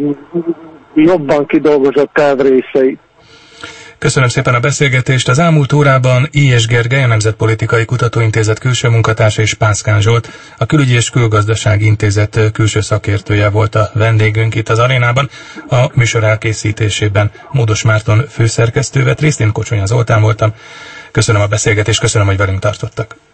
jobban kidolgozott tervrészei. Köszönöm szépen a beszélgetést. Az elmúlt órában Ilyes Gergely, a Nemzetpolitikai Kutatóintézet külső munkatársa, és Pászkán Zsolt, a Külügyi és Külgazdasági Intézet külső szakértője volt a vendégünk itt az arénában. A műsor elkészítésében Módos Márton főszerkesztő vett részt, én Kocsonya Zoltán voltam. Köszönöm a beszélgetést, köszönöm, hogy velünk tartottak.